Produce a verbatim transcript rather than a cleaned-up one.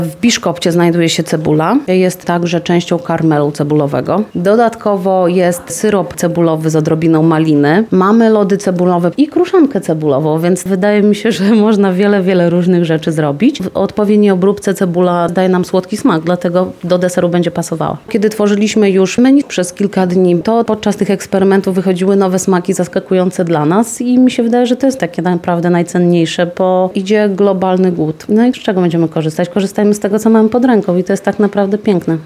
W biszkopcie znajduje się cebula. Jest także częścią karmelu cebulowego. Dodatkowo jest syrop cebulowy z odrobiną maliny. Mamy lody cebulowe i kruszankę cebulową, więc wydaje mi się, że można wiele, wiele różnych rzeczy zrobić. W odpowiedniej obróbce cebula daje nam słodki smak, dlatego do deseru będzie pasowała. Kiedy tworzyliśmy już menu przez kilka dni, to podczas tych eksperymentów wychodziły nowe smaki zaskakujące dla nas i mi się wydaje, że to jest takie naprawdę najcenniejsze, bo idzie globalny głód. No i z czego będziemy korzystać? Korzystajmy z tego, co mamy pod ręką i to jest tak naprawdę piękne.